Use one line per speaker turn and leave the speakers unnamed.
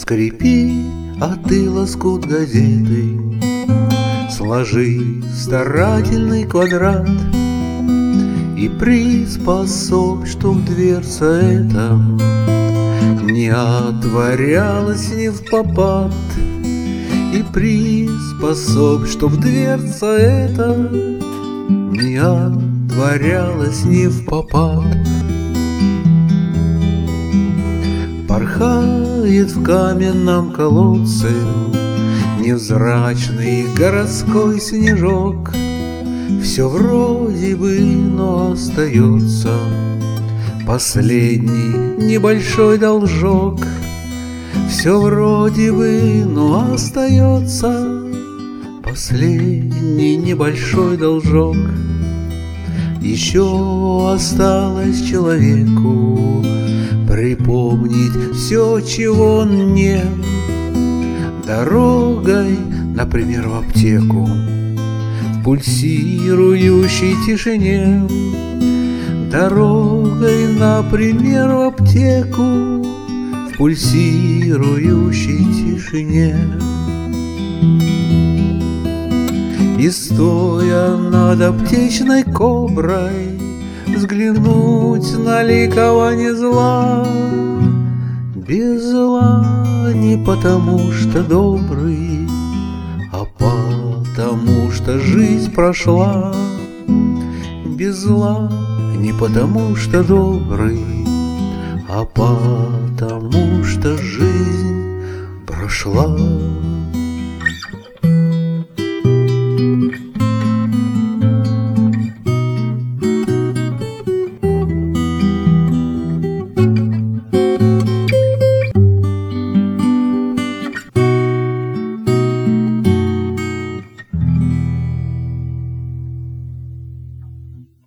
Скрипи, а ты лоскут газеты, сложи старательный квадрат и приспособь, чтоб дверца эта не отворялась не впопад. И приспособь, чтоб дверца эта не отворялась не впопад. Порхает в каменном колодце невзрачный городской снежок. Все вроде бы, но остается последний небольшой должок. Все вроде бы, но остается последний небольшой должок. Еще осталось человеку припомнить все, чего он не. Дорогой, например, в аптеку, в пульсирующей тишине. Дорогой, например, в аптеку, в пульсирующей тишине. И стоя над аптечной коброй, взглянуть на ликование зла. Без зла не потому, что добрый, а потому, что жизнь прошла. Без зла не потому, что добрый, а потому, что жизнь прошла.